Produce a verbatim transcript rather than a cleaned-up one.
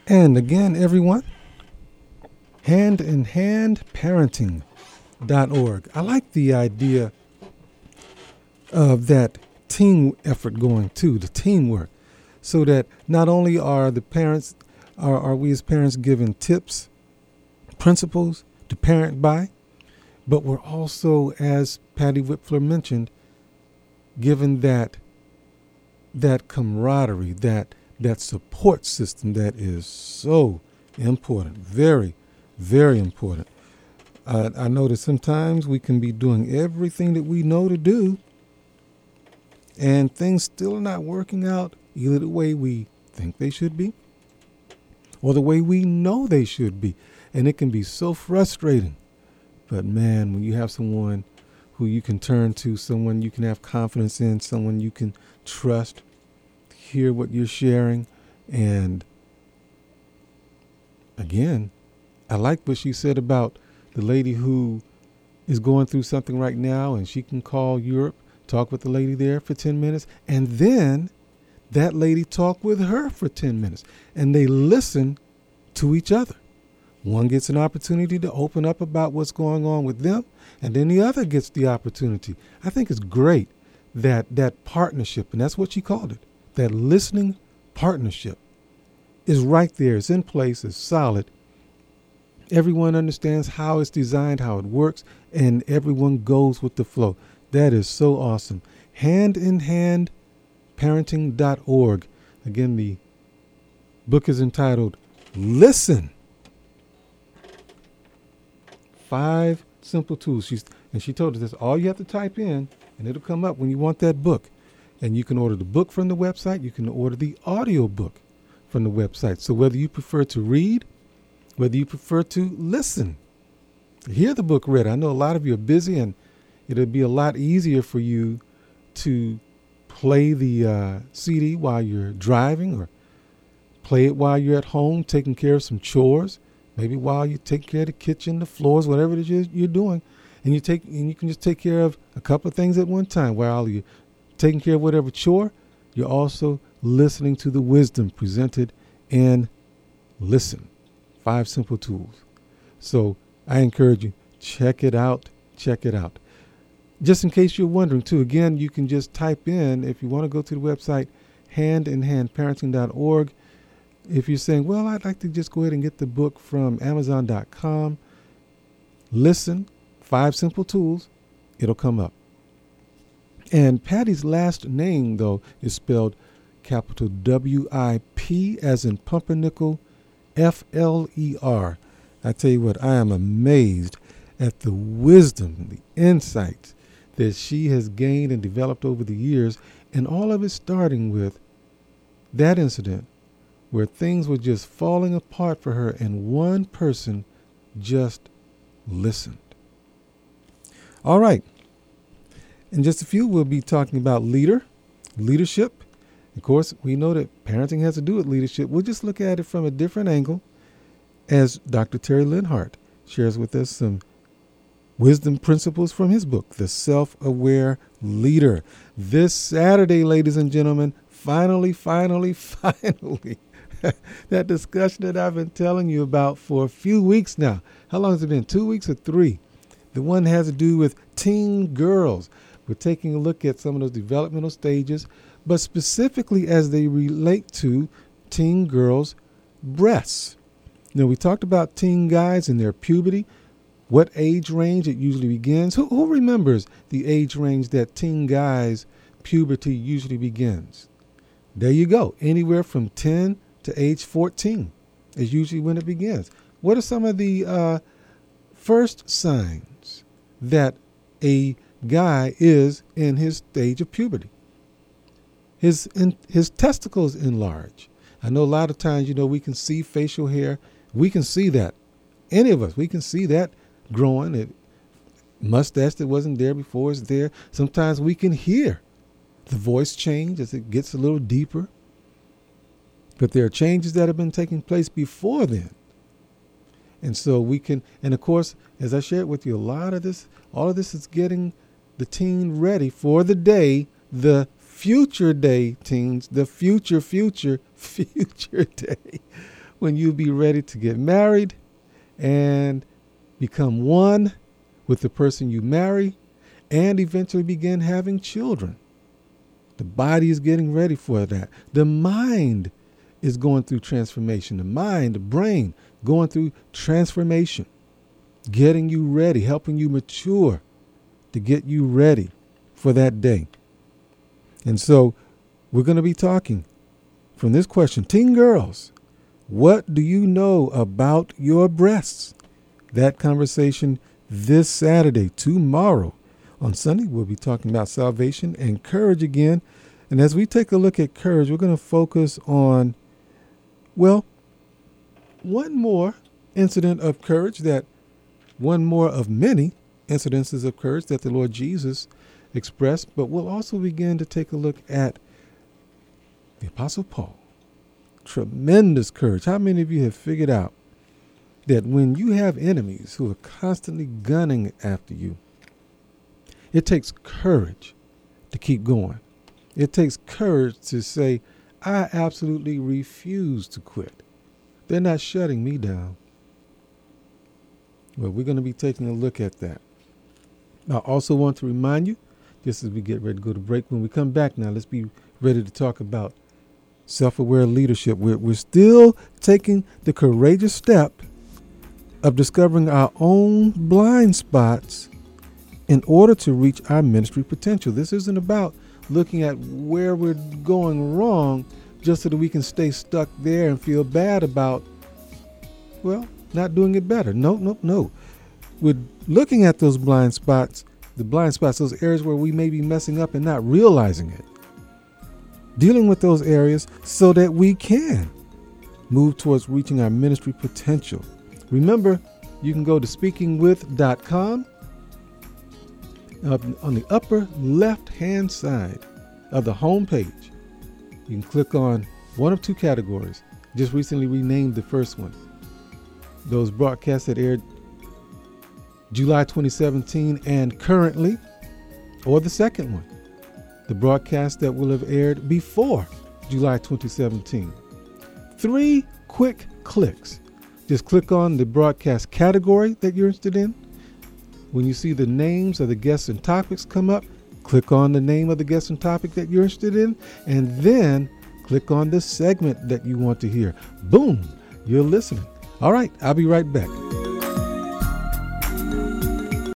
And again, everyone, hand in hand parenting dot org. I like the idea of that team effort going too, the teamwork, so that not only are the parents, are, are we as parents given tips, principles to parent by, but we're also, as Patty Whitfler mentioned, given that that camaraderie, that that support system that is so important, very, very important. Uh, I know that sometimes we can be doing everything that we know to do, and things still are not working out either the way we think they should be or the way we know they should be. And it can be so frustrating. But man, when you have someone who you can turn to, someone you can have confidence in, someone you can trust, hear what you're sharing. And again, I like what she said about the lady who is going through something right now, and she can call Europe, talk with the lady there for ten minutes, and then that lady talk with her for ten minutes, and they listen to each other. One gets an opportunity to open up about what's going on with them, and then the other gets the opportunity. I think it's great that that partnership, and that's what she called it, that listening partnership is right there. It's in place. It's solid. Everyone understands how it's designed, how it works, and everyone goes with the flow. That is so awesome. hand in hand parenting dot org. Again, the book is entitled Listen. Five simple tools. She's, and she told us this, all you have to type in, and it'll come up when you want that book. And you can order the book from the website. You can order the audio book from the website. So whether you prefer to read, whether you prefer to listen, to hear the book read. I know a lot of you are busy, and it'll be a lot easier for you to play the uh, C D while you're driving, or play it while you're at home taking care of some chores. Maybe while you take care of the kitchen, the floors, whatever it is you're doing, and you take and you can just take care of a couple of things at one time. While you're taking care of whatever chore, you're also listening to the wisdom presented in Listen. Five simple tools. So I encourage you, check it out. Check it out. Just in case you're wondering, too, again, you can just type in, if you want to go to the website, hand in hand parenting dot org. If you're saying, well, I'd like to just go ahead and get the book from amazon dot com, listen, five simple tools, it'll come up. And Patty's last name, though, is spelled capital W I P as in pumpernickel, F L E R. I tell you what, I am amazed at the wisdom, the insights that she has gained and developed over the years, and all of it starting with that incident where things were just falling apart for her, and one person just listened. All right. In just a few, we'll be talking about leader, leadership. Of course, we know that parenting has to do with leadership. We'll just look at it from a different angle as Doctor Terry Linhart shares with us some wisdom principles from his book, The Self-Aware Leader. This Saturday, ladies and gentlemen, finally, finally, finally, that discussion that I've been telling you about for a few weeks now. How long has it been? Two weeks or three? The one has to do with teen girls. We're taking a look at some of those developmental stages, but specifically as they relate to teen girls' breasts. You know, we talked about teen guys and their puberty, what age range it usually begins. Who, who remembers the age range that teen guys' puberty usually begins? There you go. Anywhere from ten to age fourteen is usually when it begins. What are some of the uh, first signs that a guy is in his stage of puberty? His in, his testicles enlarge. I know a lot of times, you know, we can see facial hair. We can see that. Any of us, we can see that growing. It, mustache that wasn't there before is there. Sometimes we can hear the voice change as it gets a little deeper. But there are changes that have been taking place before then. And so we can, and of course, as I shared with you, a lot of this, all of this is getting the teen ready for the day, the future day, teens, the future, future, future day, when you'll be ready to get married and become one with the person you marry and eventually begin having children. The body is getting ready for that. The mind is going through transformation. The mind, the brain, going through transformation, getting you ready, helping you mature to get you ready for that day. And so we're going to be talking from this question, teen girls, what do you know about your breasts? That conversation this Saturday. Tomorrow, on Sunday, we'll be talking about salvation and courage again. And as we take a look at courage, we're going to focus on, well, one more incident of courage that, one more of many incidences of courage that the Lord Jesus expressed. But we'll also begin to take a look at the Apostle Paul. Tremendous courage. How many of you have figured out that when you have enemies who are constantly gunning after you, it takes courage to keep going. It takes courage to say, I absolutely refuse to quit. They're not shutting me down. Well, we're going to be taking a look at that. I also want to remind you, just as we get ready to go to break, when we come back now, let's be ready to talk about self-aware leadership. We're, we're still taking the courageous step of discovering our own blind spots in order to reach our ministry potential. This isn't about looking at where we're going wrong just so that we can stay stuck there and feel bad about, well, not doing it better. No, no, no. We're looking at those blind spots, the blind spots, those areas where we may be messing up and not realizing it. Dealing with those areas so that we can move towards reaching our ministry potential. Remember, you can go to speaking with dot com. Up on the upper left-hand side of the home page, you can click on one of two categories. Just recently renamed the first one. Those broadcasts that aired July twenty seventeen and currently, or the second one, the broadcast that will have aired before July twenty seventeen. Three quick clicks. Just click on the broadcast category that you're interested in. When you see the names of the guests and topics come up, click on the name of the guest and topic that you're interested in, and then click on the segment that you want to hear. Boom, you're listening. All right, I'll be right back.